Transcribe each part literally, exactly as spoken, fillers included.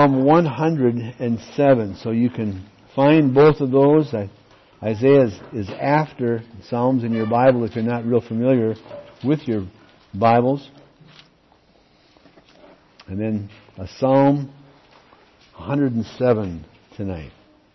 Psalm one hundred seven. So you can find both of those. Isaiah is, is after Psalms in your Bible if you're not real familiar with your Bibles. And then a Psalm one hundred seven tonight.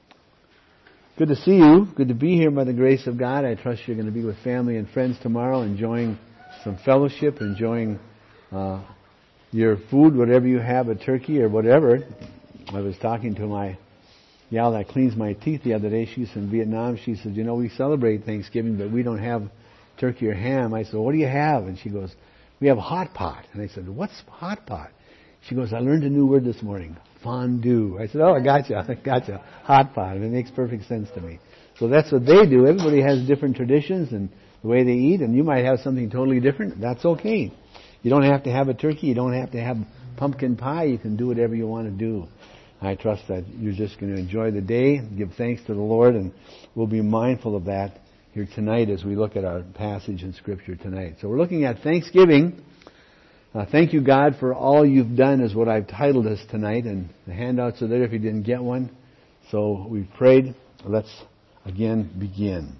Good to see you. Good to be here by the grace of God. I trust you're going to be with family and friends tomorrow, enjoying some fellowship, enjoying uh, your food, whatever you have, a turkey or whatever. I was talking to my gal that cleans my teeth the other day. She's from Vietnam. She said, you know, we celebrate Thanksgiving, but we don't have turkey or ham. I said, what do you have? And she goes, we have hot pot. And I said, what's hot pot? She goes, I learned a new word this morning, fondue. I said, oh, I gotcha, I gotcha, hot pot. And it makes perfect sense to me. So that's what they do. Everybody has different traditions and the way they eat, and you might have something totally different. That's okay. You don't have to have a turkey. You don't have to have pumpkin pie. You can do whatever you want to do. I trust that you're just going to enjoy the day, give thanks to the Lord, and we'll be mindful of that here tonight as we look at our passage in Scripture tonight. So we're looking at Thanksgiving. Uh, thank you, God, for all you've done is what I've titled us tonight, and the handouts are there if you didn't get one. So we've prayed. Let's again begin.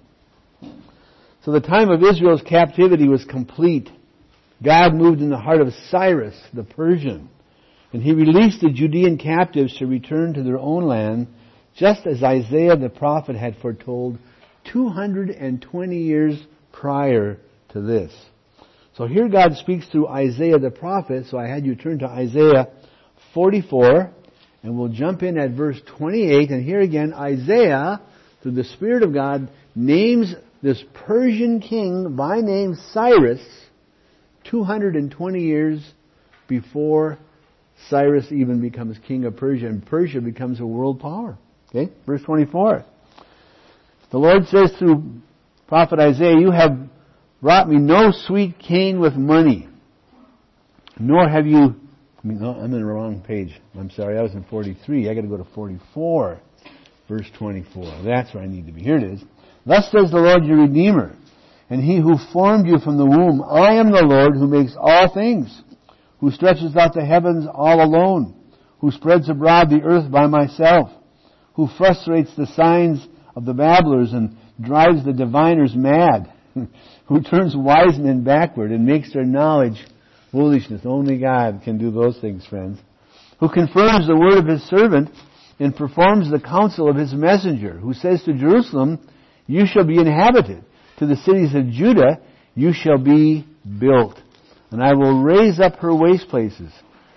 So the time of Israel's captivity was complete. God moved in the heart of Cyrus, the Persian, and he released the Judean captives to return to their own land, just as Isaiah the prophet had foretold two hundred twenty years prior to this. So here God speaks through Isaiah the prophet. So I had you turn to Isaiah forty-four, and we'll jump in at verse twenty-eight. And here again, Isaiah, through the Spirit of God, names this Persian king by name Cyrus two hundred twenty years before Cyrus even becomes king of Persia, and Persia becomes a world power. Okay, verse twenty-four. The Lord says through prophet Isaiah, you have brought me no sweet cane with money, nor have you... I mean, no, I'm in the wrong page. I'm sorry, I was in forty-three. I got to go to forty-four, verse twenty-four. That's where I need to be. Here it is. Thus says the Lord your Redeemer, and He who formed you from the womb. I am the Lord who makes all things, who stretches out the heavens all alone, who spreads abroad the earth by myself, who frustrates the signs of the babblers and drives the diviners mad, who turns wise men backward and makes their knowledge foolishness. Only God can do those things, friends. Who confirms the word of His servant and performs the counsel of His messenger, who says to Jerusalem, you shall be inhabited. To the cities of Judah, you shall be built. And I will raise up her waste places.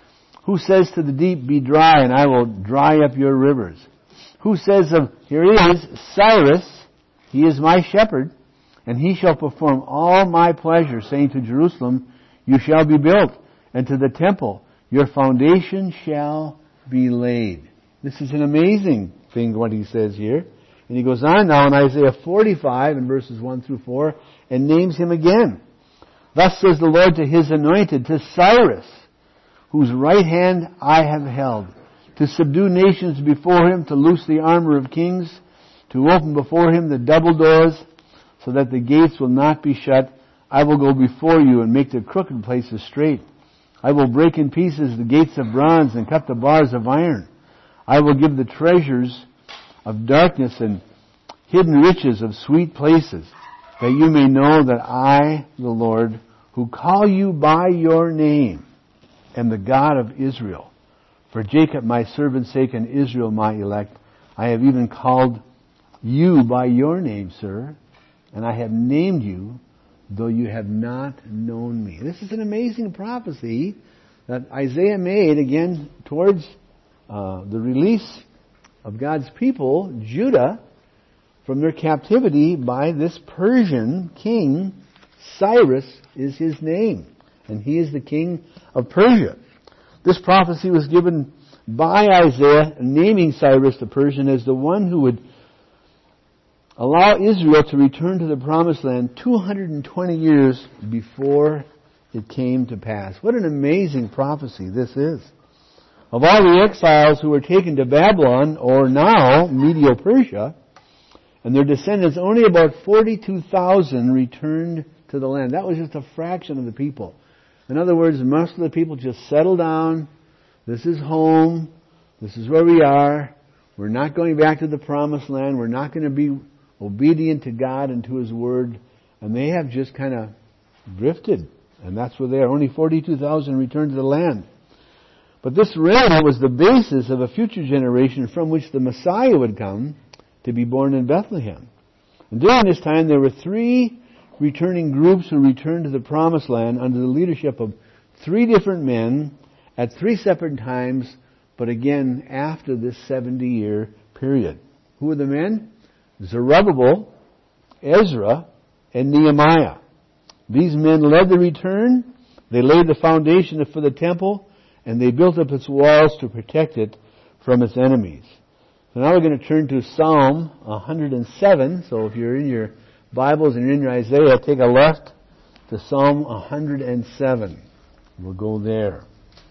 Who says to the deep, be dry, and I will dry up your rivers. Who says of, here he is, Cyrus, he is my shepherd, and he shall perform all my pleasure, saying to Jerusalem, you shall be built, and to the temple, your foundation shall be laid. This is an amazing thing, what he says here. And he goes on now in Isaiah forty-five, in verses one through four, and names him again. Thus says the Lord to His anointed, to Cyrus, whose right hand I have held, to subdue nations before Him, to loose the armor of kings, to open before Him the double doors, so that the gates will not be shut. I will go before you and make the crooked places straight. I will break in pieces the gates of bronze and cut the bars of iron. I will give the treasures of darkness and hidden riches of sweet places, that you may know that I, the Lord, who call you by your name, am the God of Israel. For Jacob my servant's sake and Israel my elect, I have even called you by your name, sir, and I have named you, though you have not known me. This is an amazing prophecy that Isaiah made, again, towards uh, the release of God's people, Judah, from their captivity by this Persian king. Cyrus is his name, and he is the king of Persia. This prophecy was given by Isaiah, naming Cyrus the Persian as the one who would allow Israel to return to the promised land two hundred twenty years before it came to pass. What an amazing prophecy this is. Of all the exiles who were taken to Babylon, or now Medo-Persia, and their descendants, only about forty-two thousand returned to the land. That was just a fraction of the people. In other words, most of the people just settled down. This is home. This is where we are. We're not going back to the promised land. We're not going to be obedient to God and to His Word. And they have just kind of drifted. And that's where they are. Only forty-two thousand returned to the land. But this remnant was the basis of a future generation from which the Messiah would come to be born in Bethlehem. And during this time there were three returning groups who returned to the promised land under the leadership of three different men at three separate times, but again after this seventy-year period. Who were the men? Zerubbabel, Ezra, and Nehemiah. These men led the return. They laid the foundation for the temple, and they built up its walls to protect it from its enemies. So now we're going to turn to Psalm one hundred seven. So if you're in your Bibles and you're in your Isaiah, take a left to Psalm one hundred seven. We'll go there.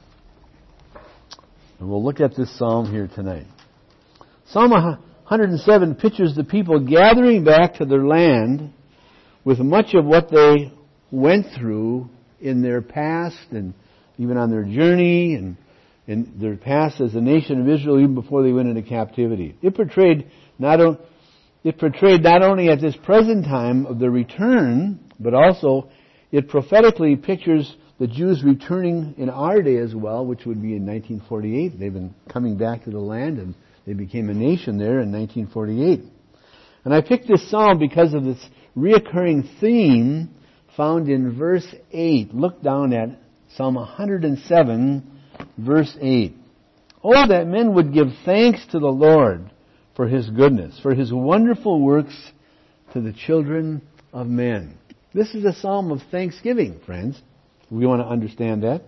And we'll look at this psalm here tonight. Psalm one hundred seven pictures the people gathering back to their land with much of what they went through in their past and even on their journey and in their past as a nation of Israel even before they went into captivity. It portrayed not, o- it portrayed not only at this present time of the return, but also it prophetically pictures the Jews returning in our day as well, which would be in nineteen forty-eight. They've been coming back to the land and they became a nation there in nineteen forty-eight. And I picked this psalm because of this reoccurring theme found in verse eight. Look down at Psalm one hundred seven, verse eight. Oh, that men would give thanks to the Lord for His goodness, for His wonderful works to the children of men. This is a psalm of thanksgiving, friends. We want to understand that.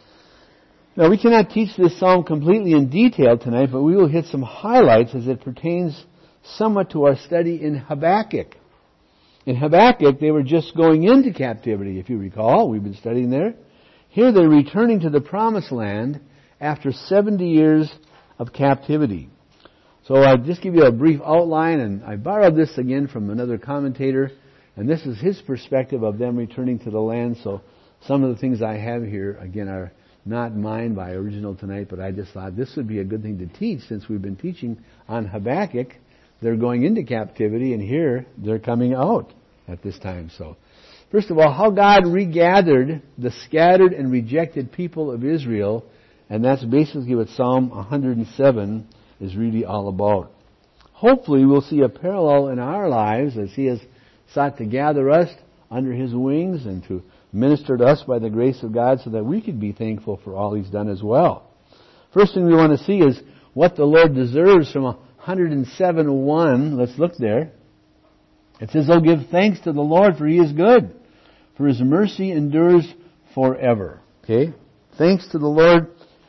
Now, we cannot teach this psalm completely in detail tonight, but we will hit some highlights as it pertains somewhat to our study in Habakkuk. In Habakkuk, they were just going into captivity, if you recall. We've been studying there. Here they're returning to the promised land after seventy years of captivity. So I'll just give you a brief outline, and I borrowed this again from another commentator, and this is his perspective of them returning to the land. So some of the things I have here, again, are not mine by original tonight, but I just thought this would be a good thing to teach since we've been teaching on Habakkuk. They're going into captivity, and here they're coming out at this time. So, first of all, how God regathered the scattered and rejected people of Israel, and that's basically what Psalm one hundred seven is really all about. Hopefully we'll see a parallel in our lives as He has sought to gather us under His wings and to minister to us by the grace of God so that we could be thankful for all He's done as well. First thing we want to see is what the Lord deserves from one hundred seven one. Let's look there. It says, "Oh, give thanks to the Lord, for He is good, for His mercy endures forever." Okay? Thanks to the Lord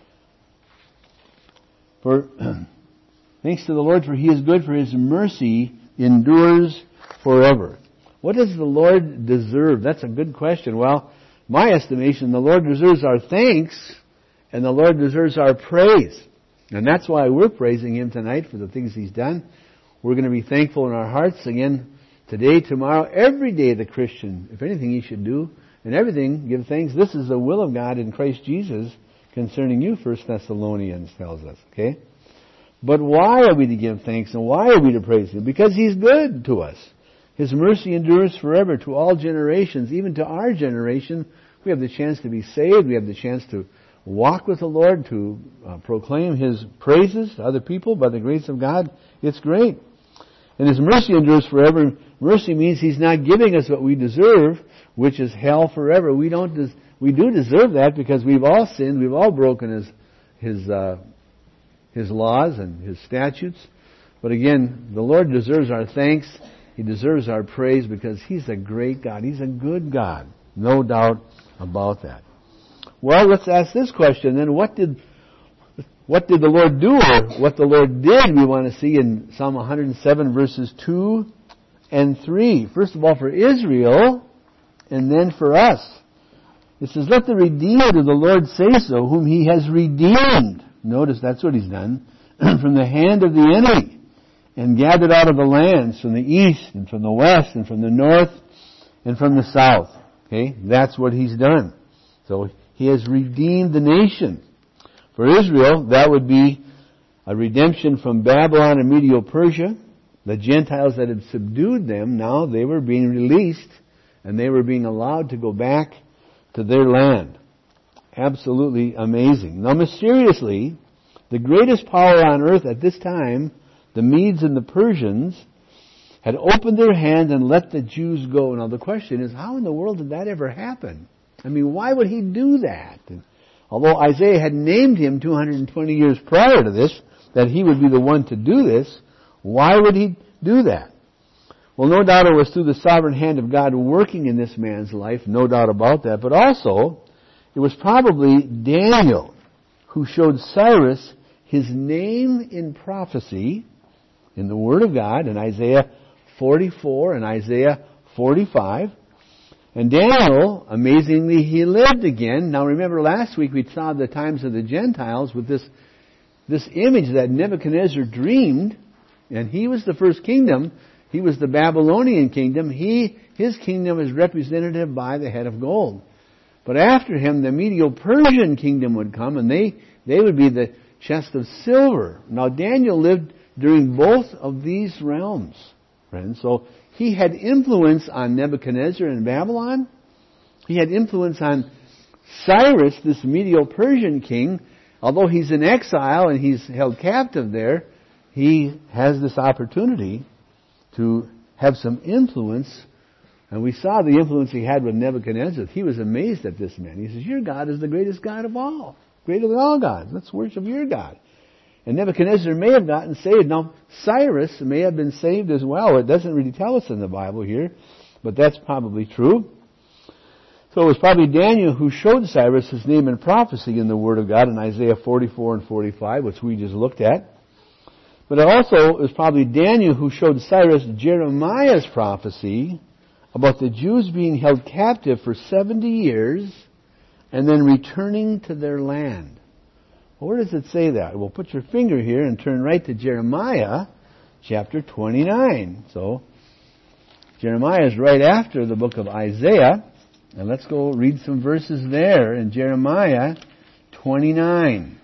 for thanks to the Lord, for He is good, for His mercy endures forever. What does the Lord deserve? That's a good question. Well, my estimation, the Lord deserves our thanks and the Lord deserves our praise. And that's why we're praising Him tonight for the things He's done. We're going to be thankful in our hearts again today, tomorrow, every day the Christian, if anything he should do, and everything, give thanks. This is the will of God in Christ Jesus concerning you, First Thessalonians tells us. Okay? But why are we to give thanks and why are we to praise Him? Because He's good to us. His mercy endures forever to all generations, even to our generation. We have the chance to be saved. We have the chance to walk with the Lord, to uh, proclaim His praises to other people by the grace of God. It's great. And His mercy endures forever. Mercy means He's not giving us what we deserve, which is hell forever. We don't. Des- we do deserve that because we've all sinned. We've all broken His His uh, His laws and His statutes. But again, the Lord deserves our thanks. He deserves our praise because He's a great God. He's a good God. No doubt about that. Well, let's ask this question then. What did what did the Lord do, or what the Lord did, we want to see in Psalm one hundred seven verses two and three. First of all, for Israel, and then for us. It says, "Let the redeemed of the Lord say so, whom He has redeemed." Notice that's what He's done. "From the hand of the enemy, and gathered out of the lands, from the east, and from the west, and from the north, and from the south." Okay, that's what He's done. So He has redeemed the nation. For Israel, that would be a redemption from Babylon and Medo-Persia. The Gentiles that had subdued them, now they were being released and they were being allowed to go back to their land. Absolutely amazing. Now mysteriously, the greatest power on earth at this time, the Medes and the Persians, had opened their hands and let the Jews go. Now the question is, how in the world did that ever happen? I mean, why would he do that? And although Isaiah had named him two hundred twenty years prior to this, that he would be the one to do this, why would he do that? Well, no doubt it was through the sovereign hand of God working in this man's life, no doubt about that, but also it was probably Daniel who showed Cyrus his name in prophecy in the Word of God in Isaiah forty-four and Isaiah forty-five. And Daniel, amazingly, he lived again. Now remember last week we saw the times of the Gentiles with this, this image that Nebuchadnezzar dreamed, and he was the first kingdom. He was the Babylonian kingdom. He, his kingdom is represented by the head of gold. But after him, the Medo-Persian kingdom would come, and they, they would be the chest of silver. Now Daniel lived during both of these realms, friends. So he had influence on Nebuchadnezzar in Babylon. He had influence on Cyrus, this Medo-Persian king. Although he's in exile and he's held captive there, he has this opportunity to have some influence. And we saw the influence he had with Nebuchadnezzar. He was amazed at this man. He says, your God is the greatest God of all. Greater than all gods. Let's worship your God. And Nebuchadnezzar may have gotten saved. Now, Cyrus may have been saved as well. It doesn't really tell us in the Bible here, but that's probably true. So it was probably Daniel who showed Cyrus his name in prophecy in the Word of God in Isaiah forty-four and forty-five, which we just looked at. But also, it was probably Daniel who showed Cyrus Jeremiah's prophecy about the Jews being held captive for seventy years and then returning to their land. Well, where does it say that? Well, put your finger here and turn right to Jeremiah chapter twenty-nine. So, Jeremiah is right after the book of Isaiah. And let's go read some verses there in Jeremiah twenty-nine.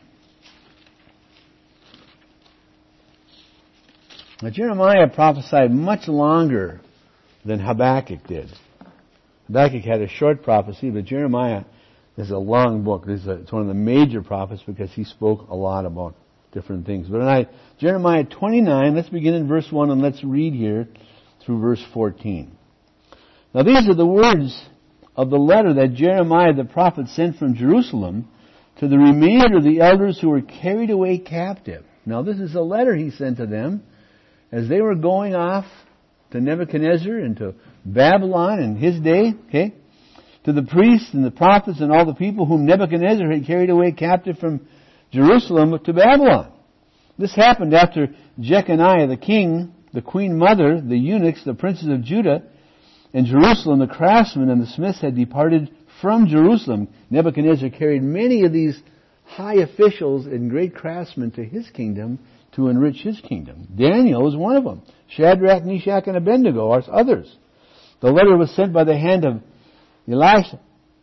Now, Jeremiah prophesied much longer than Habakkuk did. Habakkuk had a short prophecy, but Jeremiah is a long book. This is a, it's one of the major prophets because he spoke a lot about different things. But I, Jeremiah twenty-nine, let's begin in verse one and let's read here through verse fourteen. Now these are the words of the letter that Jeremiah the prophet sent from Jerusalem to the remainder of the elders who were carried away captive. Now this is a letter he sent to them as they were going off to Nebuchadnezzar and to Babylon in his day, okay? To the priests and the prophets and all the people whom Nebuchadnezzar had carried away captive from Jerusalem to Babylon. This happened after Jeconiah the king, the queen mother, the eunuchs, the princes of Judah, and Jerusalem, the craftsmen and the smiths had departed from Jerusalem. Nebuchadnezzar carried many of these high officials and great craftsmen to his kingdom to enrich his kingdom. Daniel was one of them. Shadrach, Meshach, and Abednego are others. The letter was sent by the hand of Elisha,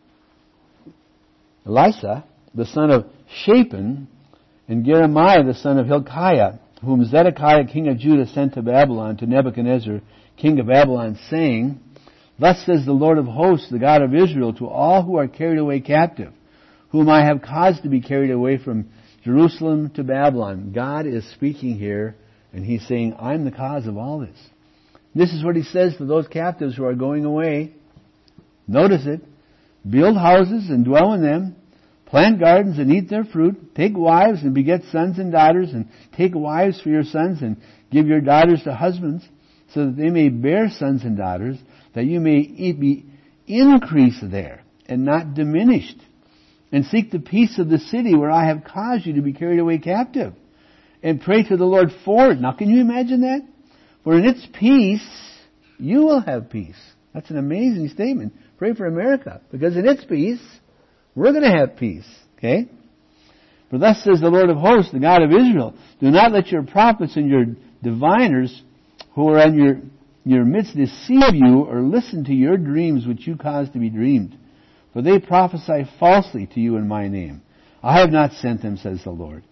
Elisha, the son of Shaphan, and Jeremiah, the son of Hilkiah, whom Zedekiah, king of Judah, sent to Babylon, to Nebuchadnezzar, king of Babylon, saying, Thus says the Lord of hosts, the God of Israel, to all who are carried away captive, whom I have caused to be carried away from Jerusalem to Babylon. God is speaking here, and He's saying, I'm the cause of all this. This is what He says to those captives who are going away. Notice it. Build houses and dwell in them. Plant gardens and eat their fruit. Take wives and beget sons and daughters, and take wives for your sons and give your daughters to husbands, so that they may bear sons and daughters, that you may be increased there and not diminished. And seek the peace of the city where I have caused you to be carried away captive. And pray to the Lord for it. Now can you imagine that? For in its peace, you will have peace. That's an amazing statement. Pray for America. Because in its peace, we're going to have peace. Okay? For thus says the Lord of hosts, the God of Israel, do not let your prophets and your diviners who are in your, your midst deceive you or listen to your dreams which you cause to be dreamed. For they prophesy falsely to you in my name. I have not sent them, says the Lord.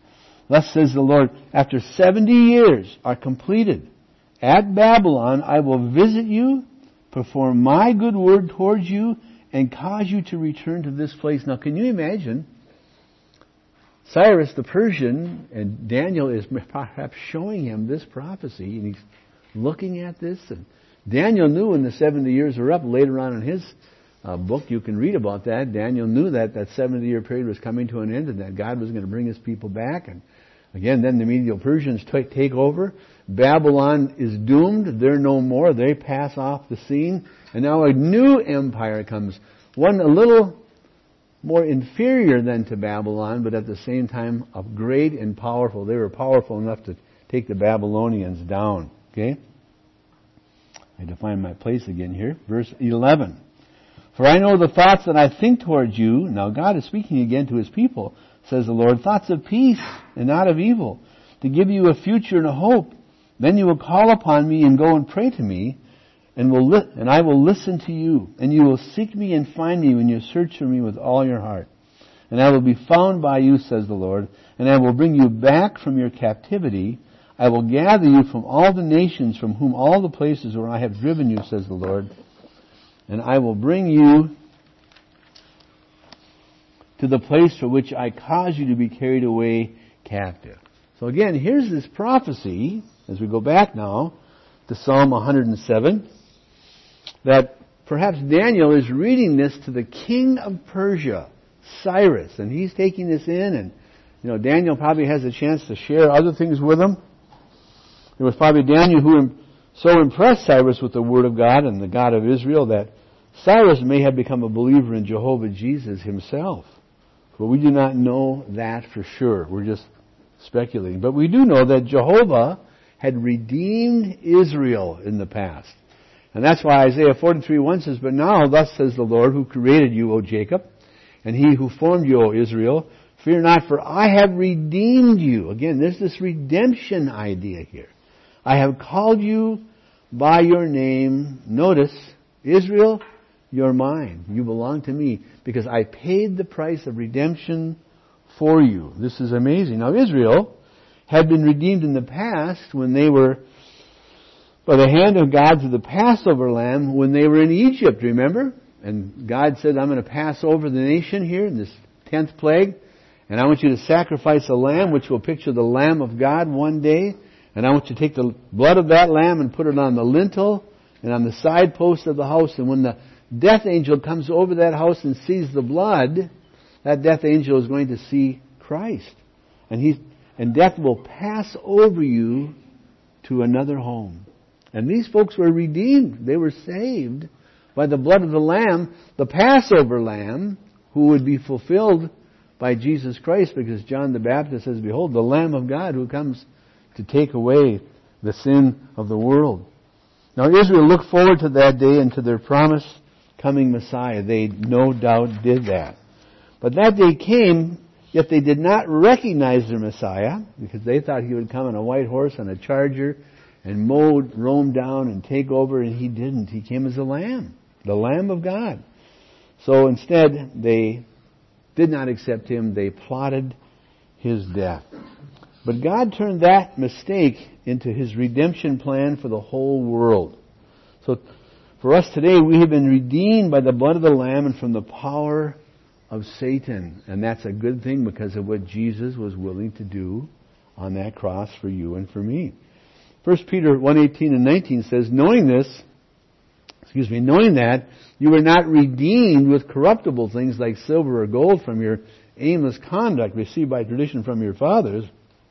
Thus says the Lord, after seventy years are completed, at Babylon I will visit you, perform my good word towards you, and cause you to return to this place. Now can you imagine Cyrus the Persian, and Daniel is perhaps showing him this prophecy, and he's looking at this. And Daniel knew when the seventy years were up. Later on in his uh, book, you can read about that. Daniel knew that that seventy-year period was coming to an end, and that God was going to bring His people back. And again, then the Medo-Persians t- take over. Babylon is doomed. They're no more. They pass off the scene. And now a new empire comes. One a little more inferior than to Babylon, but at the same time of great and powerful. They were powerful enough to take the Babylonians down. Okay? I had to find my place again here. Verse eleven. For I know the thoughts that I think towards you. Now God is speaking again to His people, says the Lord. Thoughts of peace and not of evil, to give you a future and a hope. Then you will call upon me and go and pray to me, and will li- and I will listen to you. And you will seek me and find me when you search for me with all your heart. And I will be found by you, says the Lord. And I will bring you back from your captivity. I will gather you from all the nations, from whom all the places where I have driven you, says the Lord. And I will bring you to the place for which I caused you to be carried away captive. So again, here's this prophecy, as we go back now to Psalm one hundred seven, that perhaps Daniel is reading this to the king of Persia, Cyrus, and he's taking this in, and you know, Daniel probably has a chance to share other things with him. It was probably Daniel who so impressed Cyrus with the Word of God and the God of Israel that Cyrus may have become a believer in Jehovah Jesus himself. But we do not know that for sure. We're just speculating. But we do know that Jehovah had redeemed Israel in the past. And that's why Isaiah forty-three one says, But now thus says the Lord who created you, O Jacob, and He who formed you, O Israel, fear not, for I have redeemed you. Again, there's this redemption idea here. I have called you by your name. Notice, Israel, you're mine. You belong to me because I paid the price of redemption for you. This is amazing. Now, Israel had been redeemed in the past when they were, by the hand of God through the Passover lamb, when they were in Egypt, remember? And God said, I'm going to pass over the nation here in this tenth plague, and I want you to sacrifice a lamb which will picture the Lamb of God one day. And I want you to take the blood of that lamb and put it on the lintel and on the side post of the house. And when the death angel comes over that house and sees the blood, that death angel is going to see Christ. And he's, and death will pass over you to another home. And these folks were redeemed. They were saved by the blood of the Lamb, the Passover Lamb, who would be fulfilled by Jesus Christ, because John the Baptist says, Behold, the Lamb of God who comes to take away the sin of the world. Now Israel looked forward to that day and to their promised coming Messiah. They no doubt did that. But that day came, yet they did not recognize their Messiah, because they thought He would come on a white horse on a charger and mow Rome down and take over, and He didn't. He came as a lamb, the Lamb of God. So instead, they did not accept Him. They plotted His death. But God turned that mistake into His redemption plan for the whole world. So for us today, we have been redeemed by the blood of the Lamb and from the power of Satan. And that's a good thing because of what Jesus was willing to do on that cross for you and for me. First Peter one eighteen and nineteen says, Knowing this, excuse me, knowing that you were not redeemed with corruptible things like silver or gold from your aimless conduct received by tradition from your fathers,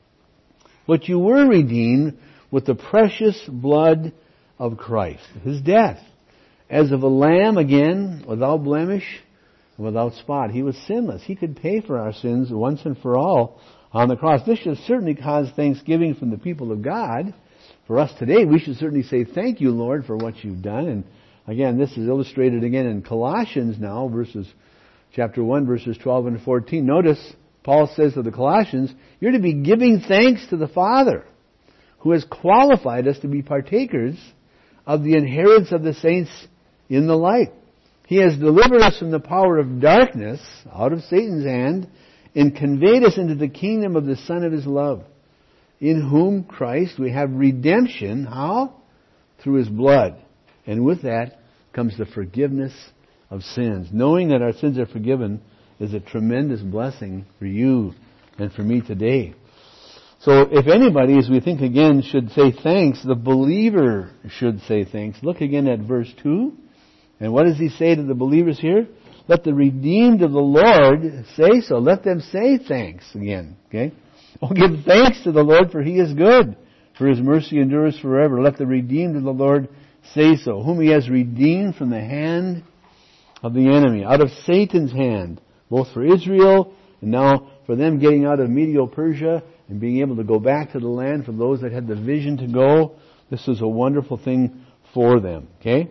but you were redeemed with the precious blood of Christ, His death, as of a lamb, again, without blemish, without spot. He was sinless. He could pay for our sins once and for all on the cross. This should certainly cause thanksgiving from the people of God. For us today, we should certainly say, Thank you, Lord, for what you've done. And again, this is illustrated again in Colossians now, verses chapter one, verses twelve and fourteen. Notice, Paul says to the Colossians, you're to be giving thanks to the Father, who has qualified us to be partakers of the inheritance of the saints in the light. He has delivered us from the power of darkness, out of Satan's hand, and conveyed us into the kingdom of the Son of His love, in whom Christ we have redemption. How? Through His blood. And with that comes the forgiveness of sins. Knowing that our sins are forgiven is a tremendous blessing for you and for me today. So if anybody, as we think again, should say thanks, the believer should say thanks. Look again at verse two. And what does he say to the believers here? Let the redeemed of the Lord say so. Let them say thanks again. Okay? Oh, give thanks to the Lord, for He is good, for His mercy endures forever. Let the redeemed of the Lord say so, whom He has redeemed from the hand of the enemy, out of Satan's hand, both for Israel and now for them getting out of Medo-Persia and being able to go back to the land for those that had the vision to go. This is a wonderful thing for them. Okay?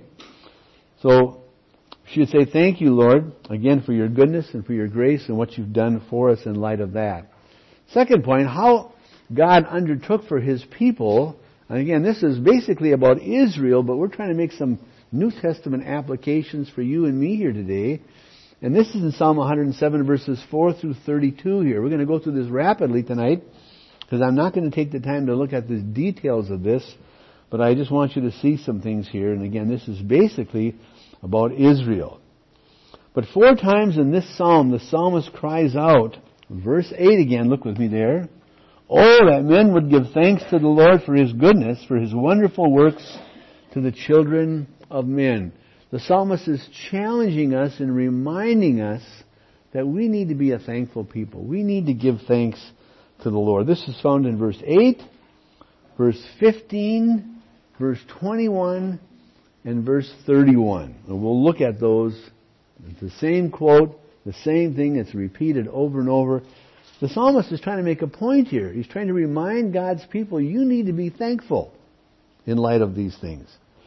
So, you should say, thank you, Lord, again for your goodness and for your grace and what you've done for us in light of that. Second point, how God undertook for His people. And again, this is basically about Israel, but we're trying to make some New Testament applications for you and me here today. And this is in Psalm one hundred seven, verses four through thirty-two here. We're going to go through this rapidly tonight, because I'm not going to take the time to look at the details of this, but I just want you to see some things here. And again, this is basically about Israel. But four times in this psalm, the psalmist cries out, verse eight again, look with me there, oh, that men would give thanks to the Lord for His goodness, for His wonderful works to the children of men. The psalmist is challenging us and reminding us that we need to be a thankful people. We need to give thanks to the Lord. This is found in verse eight, verse fifteen, verse twenty-one, and verse thirty-one. And we'll look at those. It's the same quote, the same thing. It's repeated over and over. The psalmist is trying to make a point here. He's trying to remind God's people, you need to be thankful in light of these things.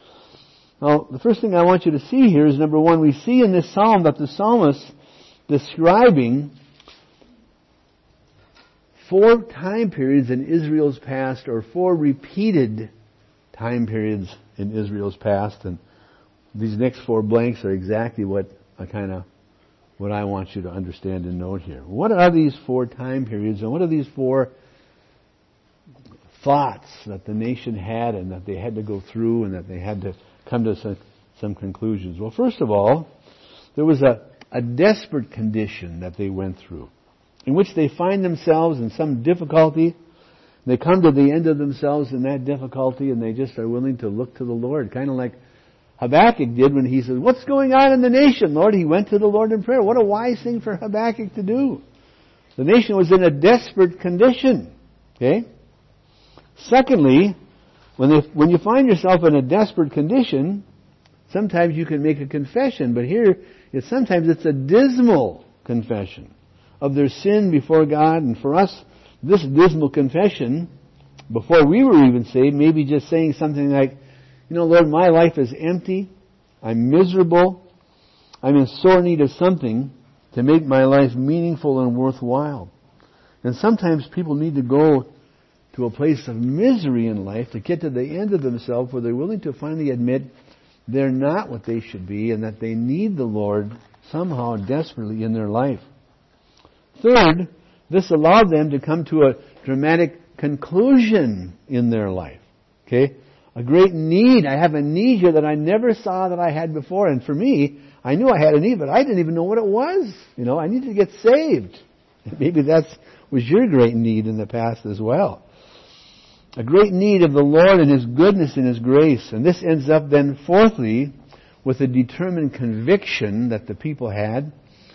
Now, the first thing I want you to see here is, number one, we see in this psalm that the psalmist describing four time periods in Israel's past, or four repeated time periods in Israel's past. And these next four blanks are exactly what I kind of, what I want you to understand and note here. What are these four time periods, and what are these four thoughts that the nation had and that they had to go through and that they had to come to some, some conclusions? Well, first of all, there was a, a desperate condition that they went through, in which they find themselves in some difficulty. They come to the end of themselves in that difficulty, and they just are willing to look to the Lord. Kind of like Habakkuk did when he said, what's going on in the nation, Lord? He went to the Lord in prayer. What a wise thing for Habakkuk to do. The nation was in a desperate condition. Okay? Secondly, when they, when you find yourself in a desperate condition, sometimes you can make a confession, but here it's sometimes it's a dismal confession of their sin before God. And for us, this dismal confession, before we were even saved, maybe just saying something like, you know, Lord, my life is empty. I'm miserable. I'm in sore need of something to make my life meaningful and worthwhile. And sometimes people need to go to a place of misery in life to get to the end of themselves, where they're willing to finally admit they're not what they should be and that they need the Lord somehow desperately in their life. Third, this allowed them to come to a dramatic conclusion in their life. Okay? A great need. I have a need here that I never saw that I had before. And for me, I knew I had a need, but I didn't even know what it was. You know, I needed to get saved. Maybe that was your great need in the past as well. A great need of the Lord and His goodness and His grace. And this ends up then, fourthly, with a determined conviction that the people had,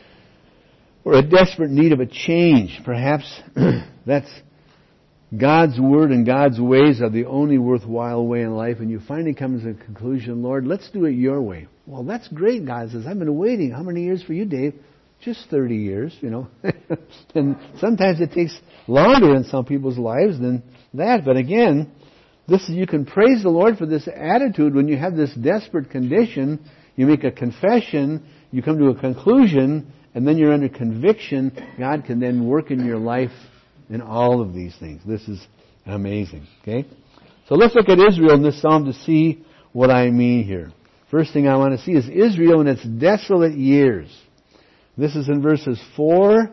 or a desperate need of a change. Perhaps that's God's Word and God's ways are the only worthwhile way in life, and you finally come to the conclusion, Lord, let's do it your way. Well, that's great, God says. I've been waiting. How many years for you, Dave? Just thirty years, you know. And sometimes it takes longer in some people's lives than that. But again, this you can praise the Lord for this attitude when you have this desperate condition. You make a confession, you come to a conclusion, and then you're under conviction. God can then work in your life in all of these things. This is amazing. Okay? So let's look at Israel in this psalm to see what I mean here. First thing I want to see is Israel in its desolate years. This is in verses four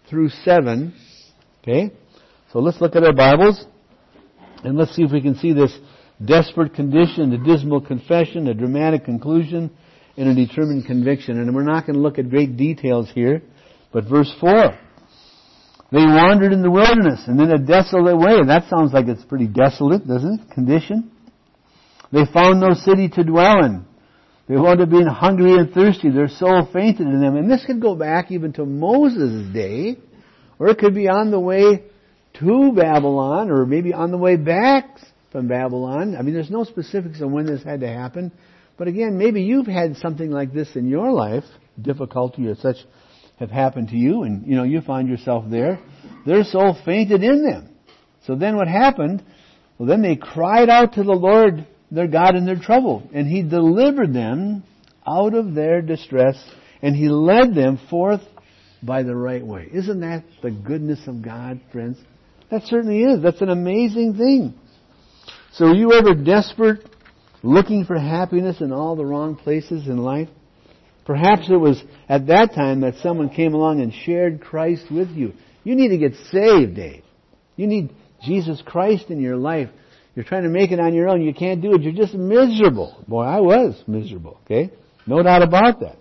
through seven. Okay? So let's look at our Bibles, and let's see if we can see this desperate condition, the dismal confession, a dramatic conclusion, and a determined conviction. And we're not going to look at great details here, but verse four. They wandered in the wilderness and in a desolate way. That sounds like it's pretty desolate, doesn't it? Condition. They found no city to dwell in. They wound up being hungry and thirsty. Their soul fainted in them. And this could go back even to Moses' day, or it could be on the way to Babylon, or maybe on the way back from Babylon. I mean, there's no specifics on when this had to happen. But again, maybe you've had something like this in your life, difficulty or such have happened to you, and you know you find yourself there. Their soul fainted in them. So then what happened? Well, then they cried out to the Lord their God in their trouble, and He delivered them out of their distress, and He led them forth by the right way. Isn't that the goodness of God, friends? That certainly is. That's an amazing thing. So are you ever desperate, looking for happiness in all the wrong places in life? Perhaps it was at that time that someone came along and shared Christ with you. You need to get saved, Dave. You need Jesus Christ in your life. You're trying to make it on your own. You can't do it. You're just miserable. Boy, I was miserable, okay? No doubt about that.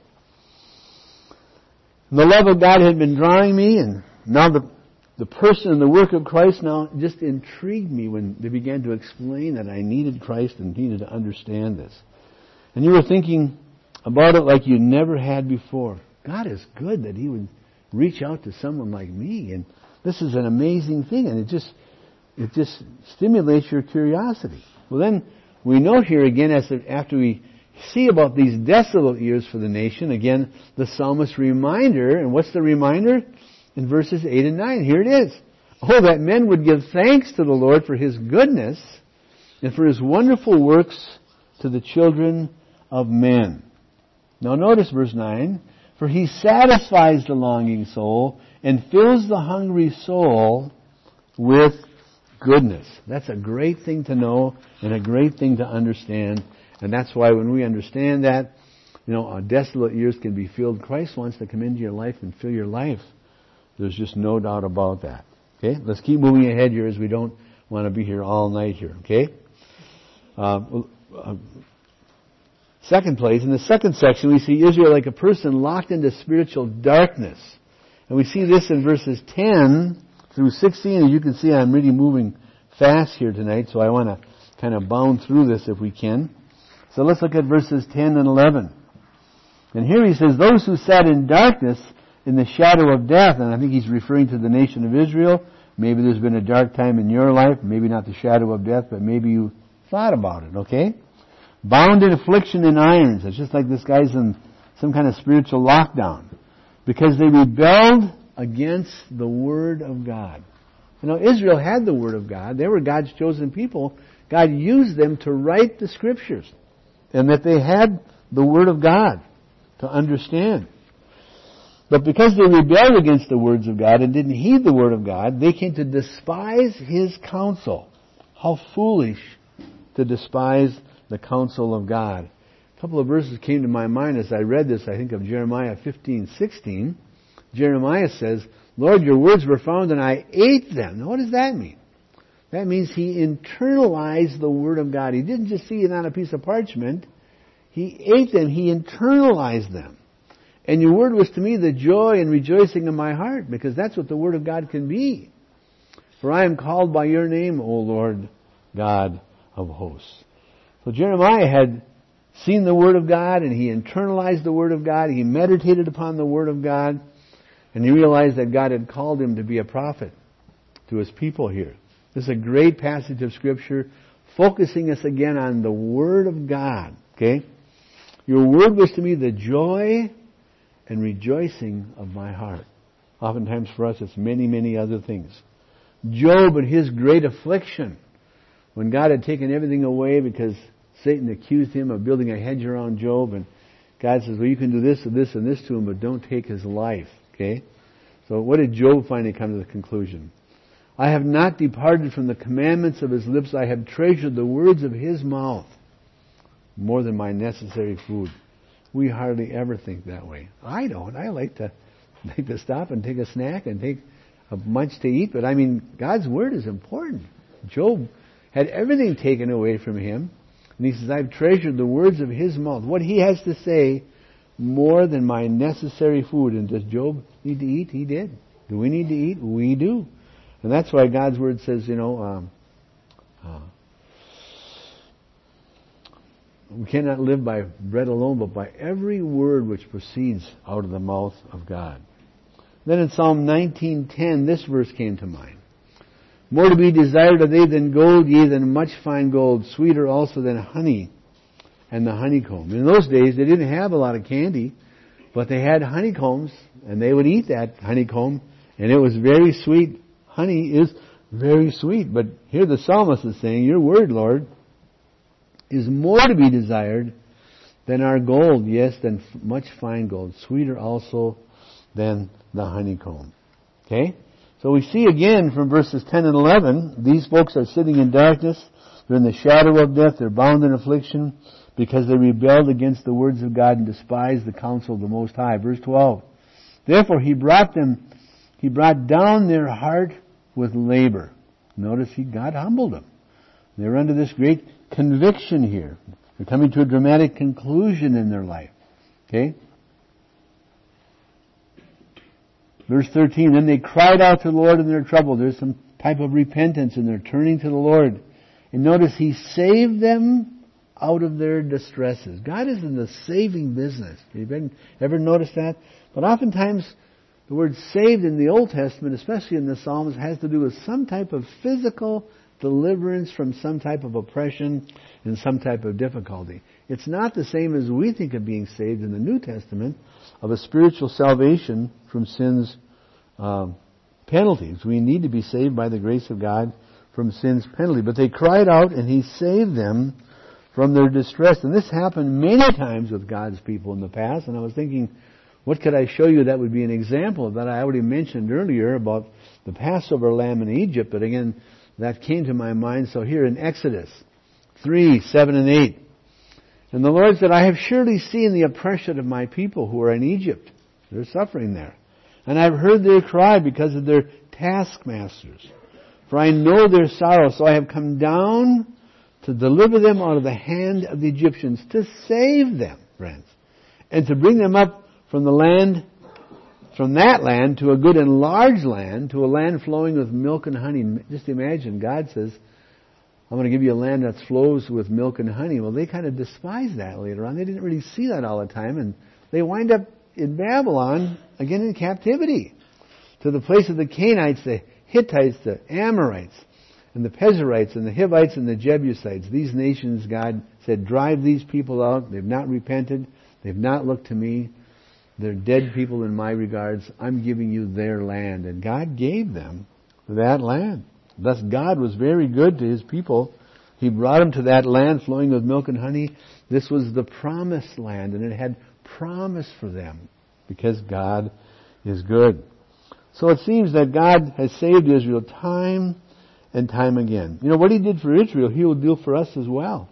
The love of God had been drawing me, and now the, the person and the work of Christ now just intrigued me when they began to explain that I needed Christ and needed to understand this. And you were thinking about it like you never had before. God is good that He would reach out to someone like me, and this is an amazing thing, and it just it just stimulates your curiosity. Well, then we know here again, as after we see about these desolate years for the nation, again the psalmist's reminder, and what's the reminder? In verses eight and nine, here it is. Oh, that men would give thanks to the Lord for His goodness and for His wonderful works to the children of men. Now notice verse nine. For He satisfies the longing soul and fills the hungry soul with goodness. That's a great thing to know and a great thing to understand. And that's why when we understand that, you know, our desolate years can be filled. Christ wants to come into your life and fill your life. There's just no doubt about that. Okay? Let's keep moving ahead here, as we don't want to be here all night here. Okay? Uh, uh, Second place, in the second section, we see Israel like a person locked into spiritual darkness. And we see this in verses ten through sixteen. And you can see I'm really moving fast here tonight, so I want to kind of bound through this if we can. So let's look at verses ten and eleven. And here he says, those who sat in darkness in the shadow of death, and I think he's referring to the nation of Israel. Maybe there's been a dark time in your life, maybe not the shadow of death, but maybe you thought about it, okay? Bound in affliction and irons. It's just like this guy's in some kind of spiritual lockdown. Because they rebelled against the Word of God. You know, Israel had the Word of God. They were God's chosen people. God used them to write the Scriptures. And that they had the Word of God to understand. But because they rebelled against the words of God and didn't heed the Word of God, they came to despise His counsel. How foolish to despise the counsel of God. A couple of verses came to my mind as I read this. I think of Jeremiah fifteen sixteen. Jeremiah says, Lord, your words were found and I ate them. Now what does that mean? That means he internalized the Word of God. He didn't just see it on a piece of parchment. He ate them. He internalized them. And your Word was to me the joy and rejoicing of my heart, because that's what the Word of God can be. For I am called by your name, O Lord God of hosts. So Jeremiah had seen the Word of God, and he internalized the Word of God. He meditated upon the Word of God, and he realized that God had called him to be a prophet to His people here. This is a great passage of Scripture, focusing us again on the Word of God. Okay? Your Word was to me the joy and rejoicing of my heart. Oftentimes for us it's many, many other things. Job and his great affliction, when God had taken everything away because Satan accused him of building a hedge around Job, and God says, well, you can do this and this and this to him, but don't take his life. Okay? So what did Job finally come to the conclusion? I have not departed from the commandments of his lips. I have treasured the words of his mouth more than my necessary food. We hardly ever think that way. I don't. I like to like to stop and take a snack and take a munch to eat. But I mean, God's Word is important. Job had everything taken away from him. And he says, I've treasured the words of his mouth. What he has to say, more than my necessary food. And does Job need to eat? He did. Do we need to eat? We do. And that's why God's Word says, you know, um, uh, we cannot live by bread alone, but by every word which proceeds out of the mouth of God. Then in Psalm nineteen ten, this verse came to mind. More to be desired are they than gold, yea, than much fine gold, sweeter also than honey and the honeycomb. In those days, they didn't have a lot of candy, but they had honeycombs, and they would eat that honeycomb, and it was very sweet. Honey is very sweet. But here the psalmist is saying, your word, Lord, is more to be desired than our gold, yes, than much fine gold, sweeter also than the honeycomb. Okay? So we see again from verses ten and eleven, these folks are sitting in darkness, they're in the shadow of death, they're bound in affliction, because they rebelled against the words of God and despised the counsel of the Most High. Verse twelve, therefore he brought them, he brought down their heart with labor. Notice he, God humbled them. They're under this great conviction here. They're coming to a dramatic conclusion in their life. Okay? Verse thirteen, then they cried out to the Lord in their trouble. There's some type of repentance and they're turning to the Lord. And notice He saved them out of their distresses. God is in the saving business. Have you ever noticed that? But oftentimes the word saved in the Old Testament, especially in the Psalms, has to do with some type of physical deliverance from some type of oppression and some type of difficulty. It's not the same as we think of being saved in the New Testament, of a spiritual salvation from sin's uh, penalties. We need to be saved by the grace of God from sin's penalty. But they cried out and He saved them from their distress. And this happened many times with God's people in the past. And I was thinking, what could I show you that would be an example of that? I already mentioned earlier about the Passover lamb in Egypt, but again, that came to my mind. So here in Exodus three, seven and eight. And the Lord said, I have surely seen the oppression of my people who are in Egypt. They're suffering there. And I've heard their cry because of their taskmasters. For I know their sorrow, so I have come down to deliver them out of the hand of the Egyptians, to save them, friends, and to bring them up from the land, from that land to a good and large land, to a land flowing with milk and honey. Just imagine, God says, I'm going to give you a land that flows with milk and honey. Well, they kind of despise that later on. They didn't really see that all the time, and they wind up in Babylon, again in captivity, to the place of the Canaanites, the Hittites, the Amorites, and the Pezerites, and the Hivites, and the Jebusites. These nations, God said, drive these people out. They've not repented. They've not looked to me. They're dead people in my regards. I'm giving you their land. And God gave them that land. Thus God was very good to His people. He brought them to that land flowing with milk and honey. This was the promised land, and it had promise for them because God is good. So it seems that God has saved Israel time and time again. You know, what He did for Israel, He will do for us as well.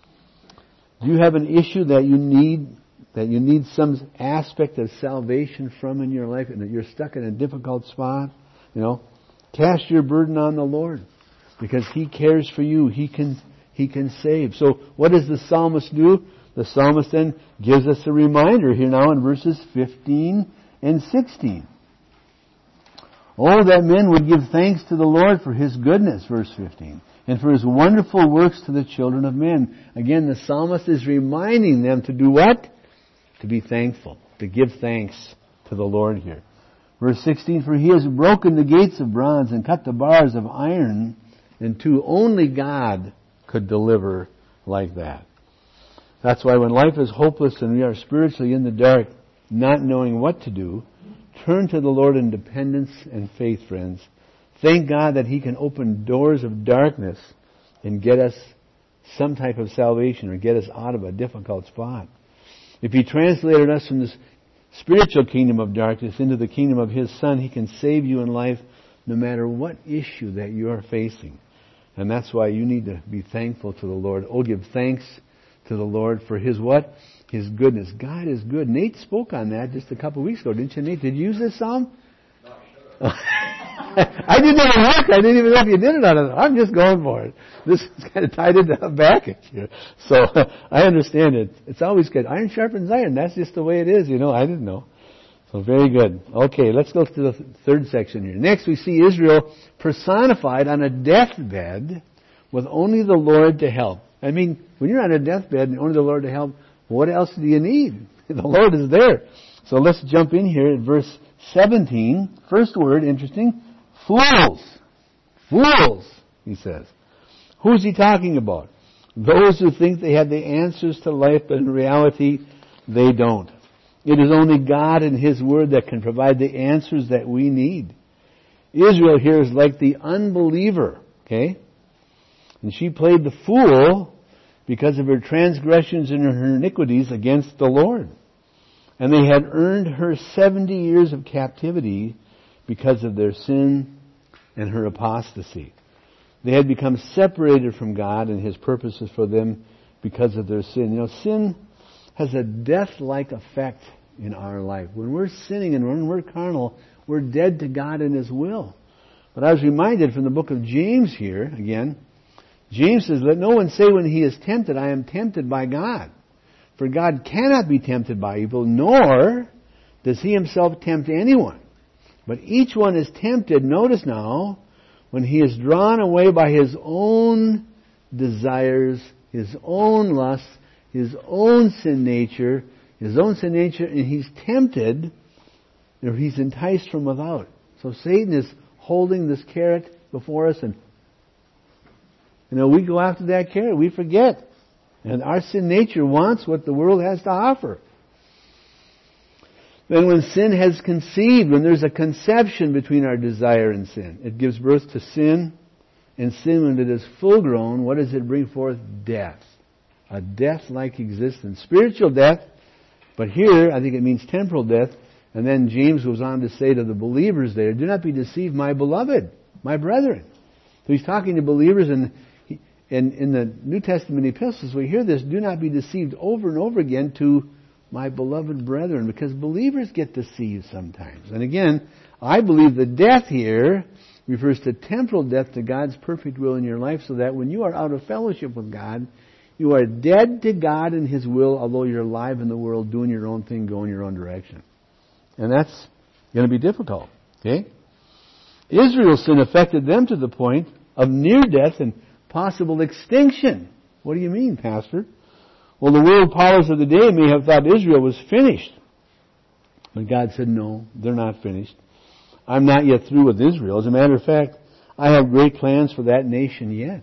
Do you have an issue that you need, that you need some aspect of salvation from in your life, and that you're stuck in a difficult spot? You know, cast your burden on the Lord, because He cares for you. He can, He can save. So what does the psalmist do? The psalmist then gives us a reminder here now in verses fifteen and sixteen. Oh, that men would give thanks to the Lord for His goodness, verse fifteen, and for His wonderful works to the children of men. Again, the psalmist is reminding them to do what? To be thankful, to give thanks to the Lord here. Verse sixteen, for He has broken the gates of bronze and cut the bars of iron, and two, only God could deliver like that. That's why when life is hopeless and we are spiritually in the dark, not knowing what to do, turn to the Lord in dependence and faith, friends. Thank God that He can open doors of darkness and get us some type of salvation or get us out of a difficult spot. If He translated us from this spiritual kingdom of darkness into the kingdom of His Son, He can save you in life no matter what issue that you are facing. And that's why you need to be thankful to the Lord. Oh, give thanks to the Lord for His what? His goodness. God is good. Nate spoke on that just a couple of weeks ago, didn't you, Nate? Did you use this psalm? Not sure. I didn't even look. I didn't even know if you did it on it. I'm just going for it. This is kind of tied into Habakkuk here. So I understand it. It's always good. Iron sharpens iron. That's just the way it is. You know, I didn't know. So very good. Okay, let's go to the third section here. Next we see Israel personified on a deathbed with only the Lord to help. I mean, when you're on a deathbed and only the Lord to help, what else do you need? The Lord is there. So let's jump in here at verse seventeen. First word, interesting. Fools. Fools, he says. Who's he talking about? Those who think they have the answers to life, but in reality, they don't. It is only God and His Word that can provide the answers that we need. Israel here is like the unbeliever, okay? And she played the fool because of her transgressions and her iniquities against the Lord. And they had earned her seventy years of captivity because of their sin and her apostasy. They had become separated from God and His purposes for them because of their sin. You know, sin has a death-like effect in our life. When we're sinning and when we're carnal, we're dead to God and His will. But I was reminded from the book of James here, again, James says, let no one say when he is tempted, I am tempted by God. For God cannot be tempted by evil, nor does He Himself tempt anyone. But each one is tempted, notice now, when he is drawn away by his own desires, his own lusts, his own sin nature, his own sin nature, and he's tempted, or he's enticed from without. So Satan is holding this carrot before us, and you know, we go after that carrot, we forget. And our sin nature wants what the world has to offer. Then when sin has conceived, when there's a conception between our desire and sin, it gives birth to sin. And sin, when it is full grown, what does it bring forth? Death. A death-like existence. Spiritual death, but here I think it means temporal death. And then James goes on to say to the believers there, do not be deceived, my beloved, my brethren. So he's talking to believers, and he, in, in the New Testament epistles we hear this, do not be deceived over and over again to my beloved brethren, because believers get deceived sometimes. And again, I believe the death here refers to temporal death to God's perfect will in your life, so that when you are out of fellowship with God, you are dead to God and His will, although you're alive in the world, doing your own thing, going your own direction. And that's going to be difficult. Okay? Israel's sin affected them to the point of near death and possible extinction. What do you mean, Pastor? Well, the world powers of the day may have thought Israel was finished. But God said, no, they're not finished. I'm not yet through with Israel. As a matter of fact, I have great plans for that nation yet.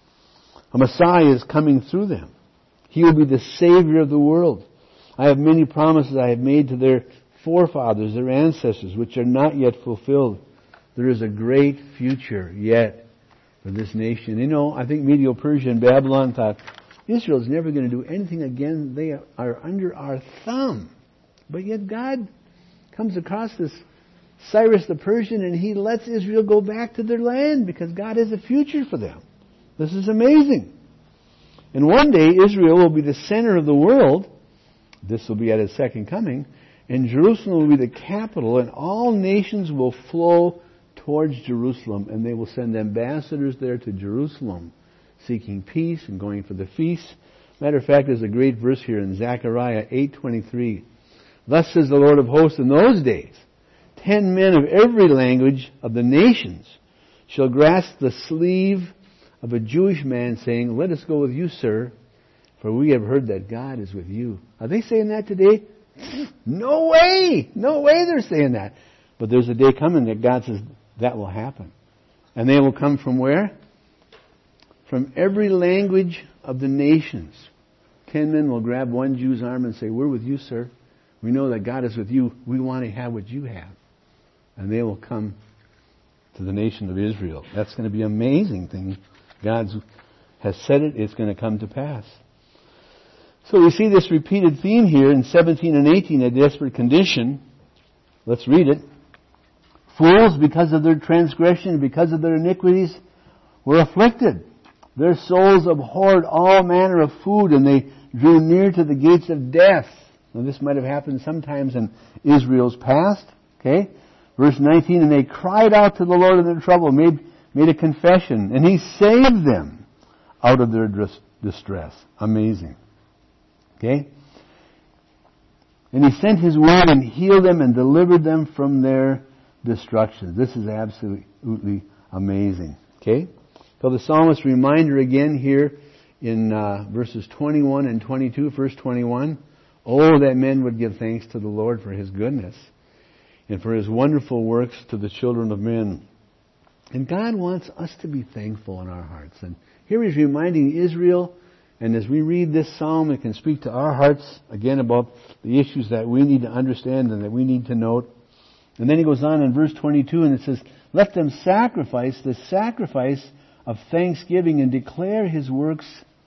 A Messiah is coming through them. He will be the Savior of the world. I have many promises I have made to their forefathers, their ancestors, which are not yet fulfilled. There is a great future yet for this nation. You know, I think Medo-Persia and Babylon thought, Israel's never going to do anything again. They are under our thumb. But yet God comes across this Cyrus the Persian, and he lets Israel go back to their land because God has a future for them. This is amazing. And one day Israel will be the center of the world. This will be at His second coming. And Jerusalem will be the capital, and all nations will flow towards Jerusalem, and they will send ambassadors there to Jerusalem, seeking peace and going for the feast. Matter of fact, there's a great verse here in Zechariah eight twenty-three. Thus says the Lord of hosts, in those days, ten men of every language of the nations shall grasp the sleeve of a Jewish man, saying, let us go with you, sir, for we have heard that God is with you. Are they saying that today? No way! No way they're saying that. But there's a day coming that God says that will happen. And they will come from where? From every language of the nations. Ten men will grab one Jew's arm and say, we're with you, sir. We know that God is with you. We want to have what you have. And they will come to the nation of Israel. That's going to be an amazing thing. God has said it. It's going to come to pass. So we see this repeated theme here in seventeen and eighteen, a desperate condition. Let's read it. Fools, because of their transgression, because of their iniquities, were afflicted. Their souls abhorred all manner of food, and they drew near to the gates of death. Now this might have happened sometimes in Israel's past. Okay? Verse nineteen, and they cried out to the Lord in their trouble, made, made a confession, and He saved them out of their distress. Amazing. Okay? And He sent His word and healed them and delivered them from their destruction. This is absolutely amazing. Okay? So the psalmist's reminder again here in uh, verses twenty-one and twenty-two, verse twenty-one, oh, that men would give thanks to the Lord for His goodness and for His wonderful works to the children of men. And God wants us to be thankful in our hearts. And here He's reminding Israel, and as we read this psalm, it can speak to our hearts again about the issues that we need to understand and that we need to note. And then He goes on in verse twenty-two and it says, let them sacrifice the sacrifice of thanksgiving and declare His works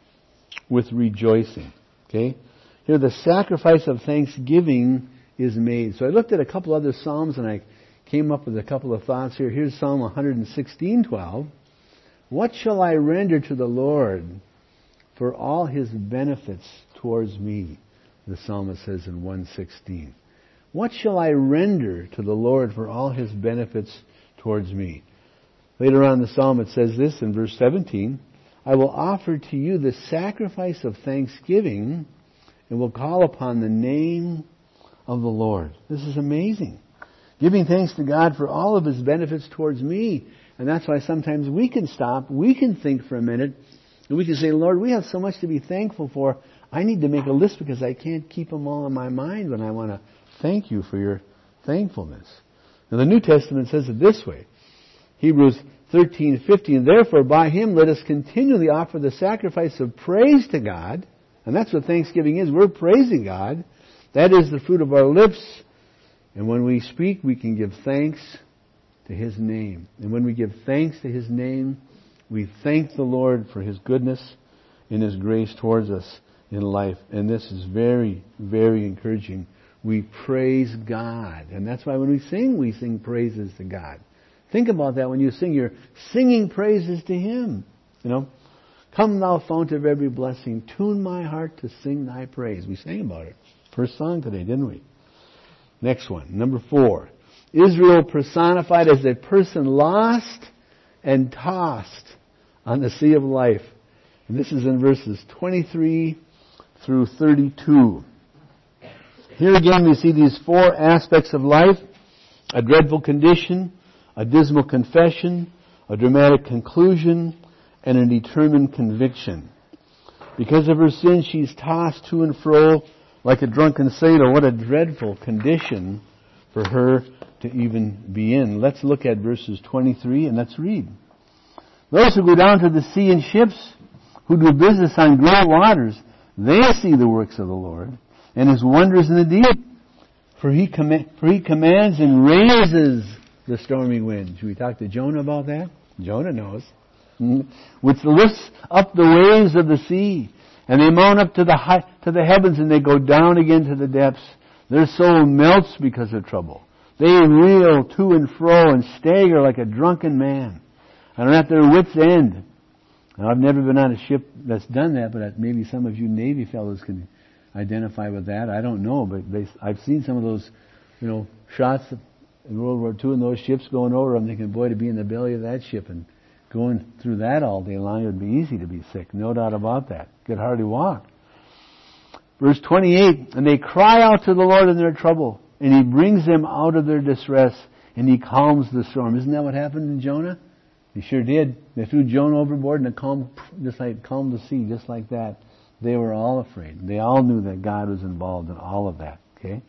with rejoicing. Okay? Here the sacrifice of thanksgiving is made. So I looked at a couple other psalms and I came up with a couple of thoughts here. Here's Psalm one sixteen twelve. What shall I render to the Lord for all His benefits towards me? The psalmist says in one sixteen. What shall I render to the Lord for all His benefits towards me? Later on in the psalm it says this in verse seventeen. I will offer to you the sacrifice of thanksgiving and will call upon the name of the Lord. This is amazing. Giving thanks to God for all of His benefits towards me. And that's why sometimes we can stop, we can think for a minute, and we can say, Lord, we have so much to be thankful for. I need to make a list because I can't keep them all in my mind when I want to thank You for Your thankfulness. Now the New Testament says it this way. Hebrews thirteen fifteen, therefore by Him let us continually offer the sacrifice of praise to God. And that's what thanksgiving is. We're praising God. That is the fruit of our lips. And when we speak, we can give thanks to His name. And when we give thanks to His name, we thank the Lord for His goodness and His grace towards us in life. And this is very, very encouraging. We praise God. And that's why when we sing, we sing praises to God. Think about that when you sing. You're singing praises to Him. You know, come thou fount of every blessing, tune my heart to sing Thy praise. We sang about it. First song today, didn't we? Next one, number four. Israel personified as a person lost and tossed on the sea of life. And this is in verses twenty-three through thirty-two. Here again we see these four aspects of life. A dreadful condition, a dismal confession, a dramatic conclusion, and a determined conviction. Because of her sin, she's tossed to and fro like a drunken sailor. What a dreadful condition for her to even be in. Let's look at verses twenty-three and let's read. Those who go down to the sea in ships, who do business on great waters, they see the works of the Lord and His wonders in the deep. For he, com- for he commands and raises the stormy wind. Should we talk to Jonah about that? Jonah knows. Which lifts up the waves of the sea. And they mount up to the high, to the heavens and they go down again to the depths. Their soul melts because of trouble. They reel to and fro and stagger like a drunken man. And are at their wits' end. Now, I've never been on a ship that's done that, but maybe some of you Navy fellows can identify with that. I don't know, but they, I've seen some of those, you know, shots in World War Two and those ships going over. I'm thinking, boy, to be in the belly of that ship and going through that all day long, it would be easy to be sick. No doubt about that. Could hardly walk. Verse twenty-eight, and they cry out to the Lord in their trouble, and He brings them out of their distress, and He calms the storm. Isn't that what happened to Jonah? He sure did. They threw Jonah overboard and it calmed, just like calmed the sea, just like that. They were all afraid. They all knew that God was involved in all of that. Okay?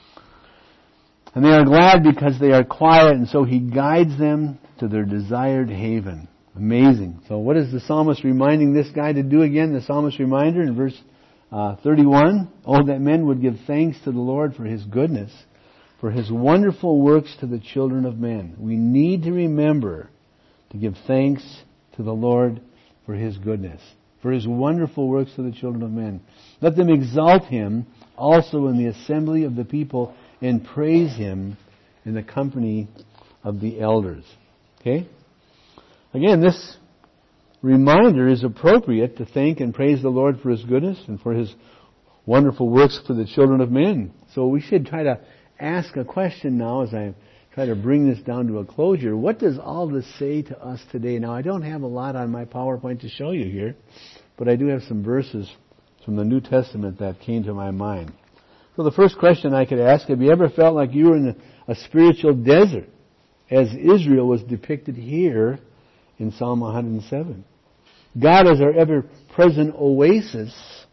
And they are glad because they are quiet, and so He guides them to their desired haven. Amazing. So what is the psalmist reminding this guy to do again? The psalmist reminder in verse uh, thirty-one. Oh, that men would give thanks to the Lord for His goodness, for His wonderful works to the children of men. We need to remember to give thanks to the Lord for His goodness, for His wonderful works to the children of men. Let them exalt Him also in the assembly of the people and praise Him in the company of the elders. Okay? Again, this reminder is appropriate to thank and praise the Lord for His goodness and for His wonderful works for the children of men. So we should try to ask a question now as I try to bring this down to a closure. What does all this say to us today? Now, I don't have a lot on my PowerPoint to show you here, but I do have some verses from the New Testament that came to my mind. So the first question I could ask, have you ever felt like you were in a, a spiritual desert, as Israel was depicted here in Psalm one hundred seven? God is our ever-present oasis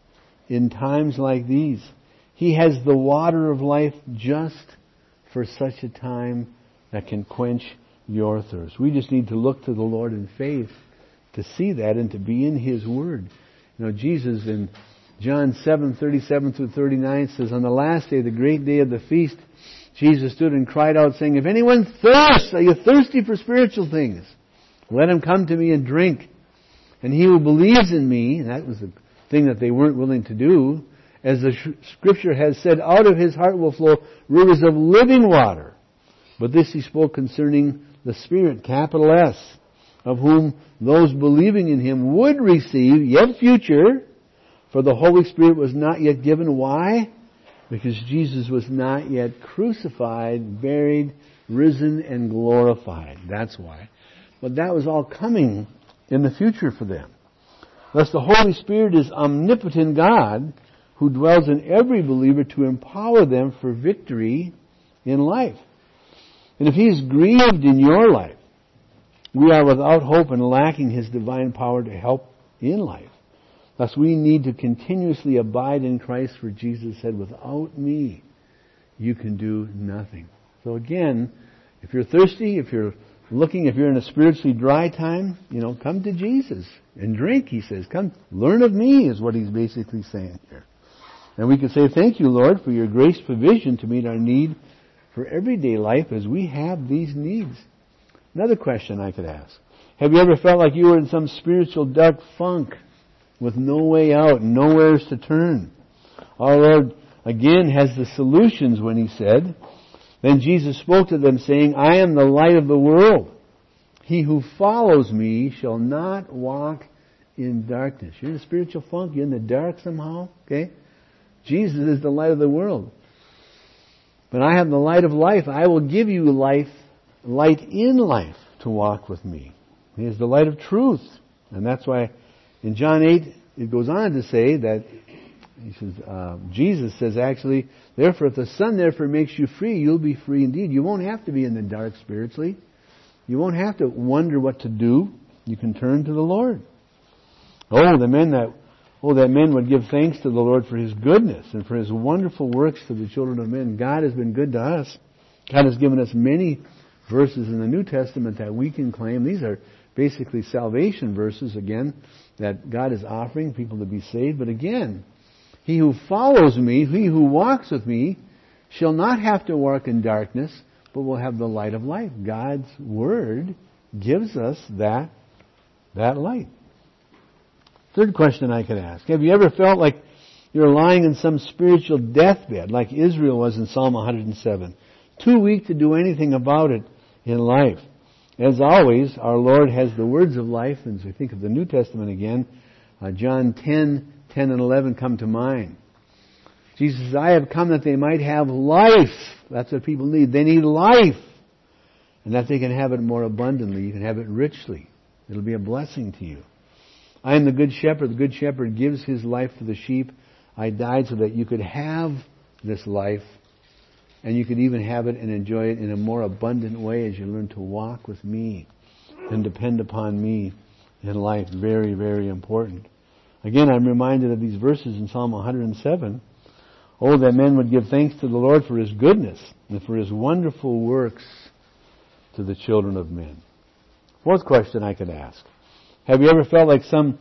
in times like these. He has the water of life just for such a time that can quench your thirst. We just need to look to the Lord in faith to see that and to be in His Word. You know, Jesus in John seven, thirty-seven through thirty-nine says, on the last day, the great day of the feast, Jesus stood and cried out, saying, if anyone thirsts, are you thirsty for spiritual things? Let him come to me and drink. And he who believes in me, and that was the thing that they weren't willing to do, as the Scripture has said, out of his heart will flow rivers of living water. But this he spoke concerning the Spirit, capital S, of whom those believing in Him would receive, yet future, for the Holy Spirit was not yet given. Why? Because Jesus was not yet crucified, buried, risen, and glorified. That's why. But that was all coming in the future for them. Thus the Holy Spirit is omnipotent God who dwells in every believer to empower them for victory in life. And if He is grieved in your life, we are without hope and lacking His divine power to help in life. Thus we need to continuously abide in Christ, for Jesus said, without me, you can do nothing. So again, if you're thirsty, if you're looking, if you're in a spiritually dry time, you know, come to Jesus and drink, He says. Come, learn of me is what He's basically saying here. And we can say, thank you, Lord, for your grace provision to meet our need for everyday life as we have these needs. Another question I could ask. Have you ever felt like you were in some spiritual dark funk with no way out, nowhere to turn? Our Lord, again, has the solutions when He said, then Jesus spoke to them saying, I am the light of the world. He who follows me shall not walk in darkness. You're in a spiritual funk, you're in the dark somehow, okay? Jesus is the light of the world. But I have the light of life. I will give you life, light in life to walk with me. He is the light of truth. And that's why in John eight, it goes on to say that he says, uh, Jesus says actually, therefore if the Son therefore makes you free, you'll be free indeed. You won't have to be in the dark spiritually. You won't have to wonder what to do. You can turn to the Lord. Oh, the men that Oh, that men would give thanks to the Lord for His goodness and for His wonderful works to the children of men. God has been good to us. God has given us many verses in the New Testament that we can claim. These are basically salvation verses, again, that God is offering people to be saved. But again, he who follows me, he who walks with me, shall not have to walk in darkness, but will have the light of life. God's Word gives us that, that light. Third question I could ask. Have you ever felt like you're lying in some spiritual deathbed, like Israel was in Psalm one hundred seven? Too weak to do anything about it in life. As always, our Lord has the words of life, and as we think of the New Testament again, uh, John ten, ten and eleven come to mind. Jesus says, I have come that they might have life. That's what people need. They need life. And that they can have it more abundantly. You can have it richly. It'll be a blessing to you. I am the good shepherd. The good shepherd gives his life for the sheep. I died so that you could have this life, and you could even have it and enjoy it in a more abundant way as you learn to walk with me and depend upon me in life. Very, very important. Again, I'm reminded of these verses in Psalm one hundred seven. Oh, that men would give thanks to the Lord for His goodness and for His wonderful works to the children of men. Fourth question I could ask. Have you ever felt like some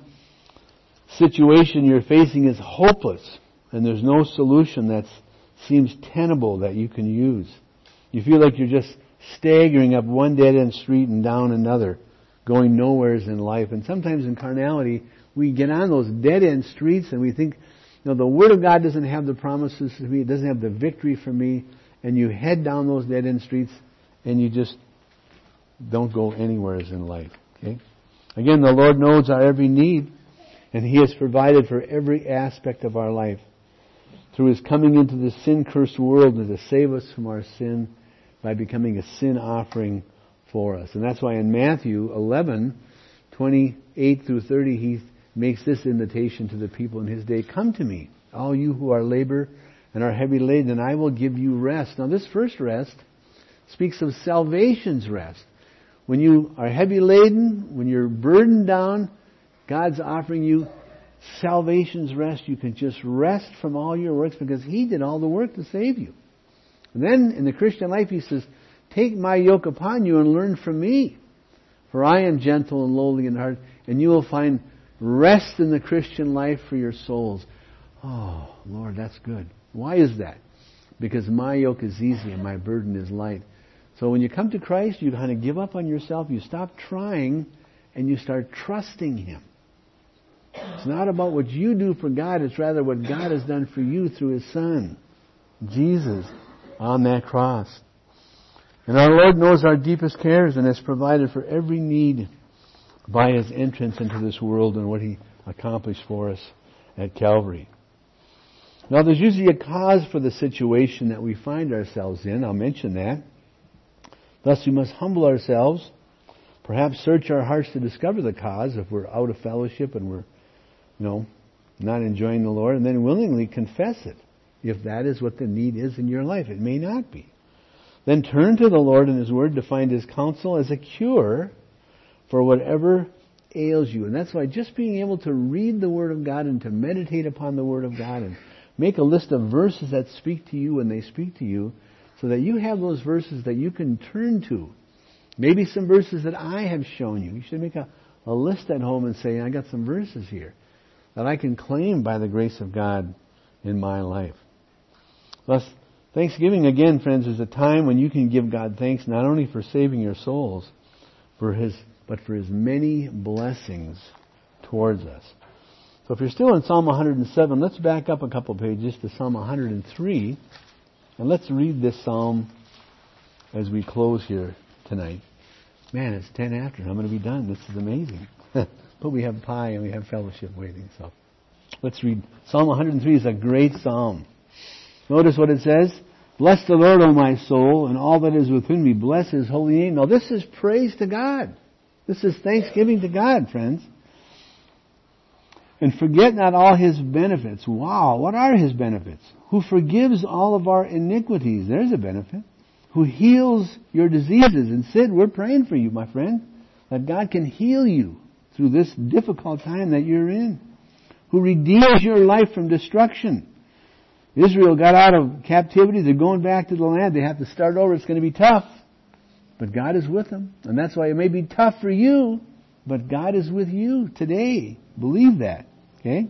situation you're facing is hopeless and there's no solution that seems tenable that you can use? You feel like you're just staggering up one dead-end street and down another, going nowheres in life. And sometimes in carnality, we get on those dead-end streets and we think, you know, the Word of God doesn't have the promises for me, it doesn't have the victory for me, and you head down those dead-end streets and you just don't go anywheres in life. Okay? Again, the Lord knows our every need, and He has provided for every aspect of our life through His coming into this sin-cursed world to save us from our sin by becoming a sin offering for us. And that's why in Matthew eleven, twenty-eight through thirty, He makes this invitation to the people in His day. Come to me, all you who are labor and are heavy laden, and I will give you rest. Now this first rest speaks of salvation's rest. When you are heavy laden, when you're burdened down, God's offering you salvation's rest. You can just rest from all your works because He did all the work to save you. And then in the Christian life He says, take my yoke upon you and learn from me. For I am gentle and lowly in heart, and you will find rest in the Christian life for your souls. Oh, Lord, that's good. Why is that? Because my yoke is easy and my burden is light. So when you come to Christ, you kind of give up on yourself, you stop trying, and you start trusting Him. It's not about what you do for God, it's rather what God has done for you through His Son, Jesus, on that cross. And our Lord knows our deepest cares and has provided for every need by His entrance into this world and what He accomplished for us at Calvary. Now there's usually a cause for the situation that we find ourselves in. I'll mention that. Thus we must humble ourselves, perhaps search our hearts to discover the cause if we're out of fellowship and we're, you know, not enjoying the Lord, and then willingly confess it if that is what the need is in your life. It may not be. Then turn to the Lord and His Word to find His counsel as a cure for whatever ails you. And that's why just being able to read the Word of God and to meditate upon the Word of God and make a list of verses that speak to you when they speak to you, so that you have those verses that you can turn to. Maybe some verses that I have shown you. You should make a, a list at home and say, I got some verses here that I can claim by the grace of God in my life. Thus, Thanksgiving, again, friends, is a time when you can give God thanks not only for saving your souls, for His, but for His many blessings towards us. So if you're still in Psalm one hundred seven, let's back up a couple pages to Psalm one hundred three. And let's read this psalm as we close here tonight. Man, it's ten after. I'm going to be done. This is amazing. But we have pie and we have fellowship waiting. So let's read. Psalm one hundred three is a great psalm. Notice what it says. Bless the Lord, O my soul, and all that is within me. Bless His holy name. Now this is praise to God. This is thanksgiving to God, friends. And forget not all His benefits. Wow, what are His benefits? Who forgives all of our iniquities. There's a benefit. Who heals your diseases. And Sid, we're praying for you, my friend, that God can heal you through this difficult time that you're in. Who redeems your life from destruction. Israel got out of captivity. They're going back to the land. They have to start over. It's going to be tough. But God is with them. And that's why it may be tough for you, but God is with you today. Believe that. Okay?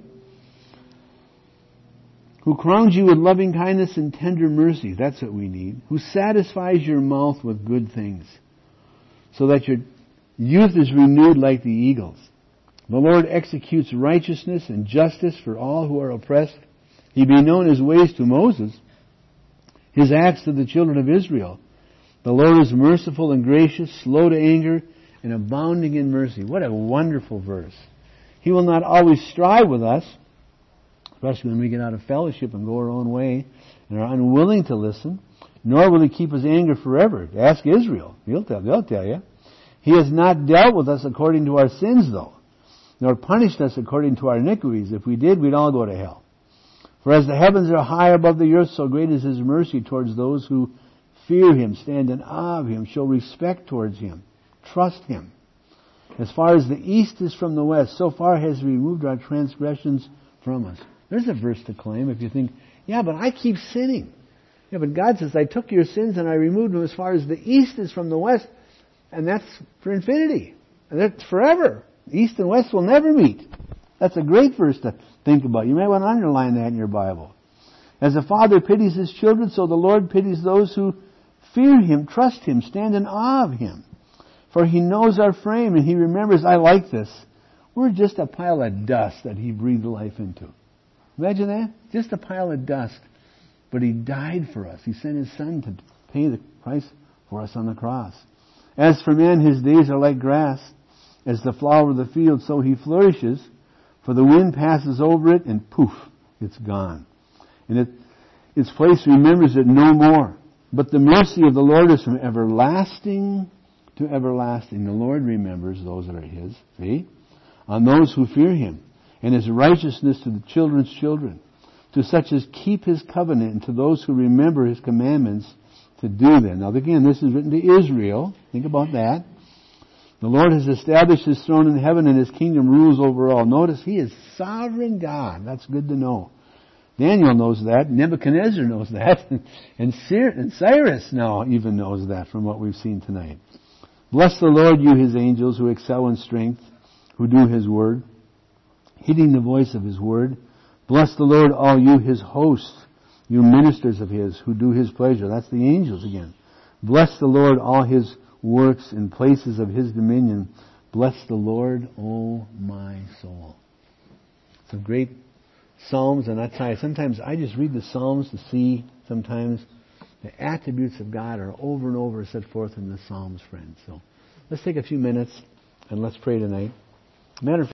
Who crowns you with loving kindness and tender mercy. That's what we need. Who satisfies your mouth with good things, so that your youth is renewed like the eagles. The Lord executes righteousness and justice for all who are oppressed. He made known His ways to Moses, His acts to the children of Israel. The Lord is merciful and gracious, slow to anger, and abounding in mercy. What a wonderful verse. He will not always strive with us, especially when we get out of fellowship and go our own way and are unwilling to listen, nor will He keep His anger forever. Ask Israel. He'll tell, they'll tell you. He has not dealt with us according to our sins, though, nor punished us according to our iniquities. If we did, we'd all go to hell. For as the heavens are high above the earth, so great is His mercy towards those who fear Him, stand in awe of Him, show respect towards Him, trust Him. As far as the east is from the west, so far has He removed our transgressions from us. There's a verse to claim if you think, yeah, but I keep sinning. Yeah, but God says, I took your sins and I removed them as far as the east is from the west. And that's for infinity. And that's forever. East and west will never meet. That's a great verse to think about. You may want to underline that in your Bible. As a father pities his children, so the Lord pities those who fear Him, trust Him, stand in awe of Him. For He knows our frame and He remembers, I like this, we're just a pile of dust that He breathed life into. Imagine that? Just a pile of dust. But He died for us. He sent His Son to pay the price for us on the cross. As for man, his days are like grass. As the flower of the field, so he flourishes, for the wind passes over it and poof, it's gone. And it, its place remembers it no more. But the mercy of the Lord is from everlasting to everlasting. The Lord remembers those that are His, see? On those who fear Him. And His righteousness to the children's children. To such as keep His covenant, and to those who remember His commandments to do them. Now again, this is written to Israel. Think about that. The Lord has established His throne in heaven, and His kingdom rules over all. Notice He is sovereign God. That's good to know. Daniel knows that. Nebuchadnezzar knows that. And Cyrus now even knows that from what we've seen tonight. Bless the Lord, you His angels, who excel in strength, who do His word, heeding the voice of His word. Bless the Lord, all you His hosts, you ministers of His, who do His pleasure. That's the angels again. Bless the Lord, all His works in places of His dominion. Bless the Lord, O my soul. Some great Psalms, and that's why sometimes I just read the Psalms to see sometimes the attributes of God are over and over set forth in the Psalms, friends. So let's take a few minutes and let's pray tonight. Matter of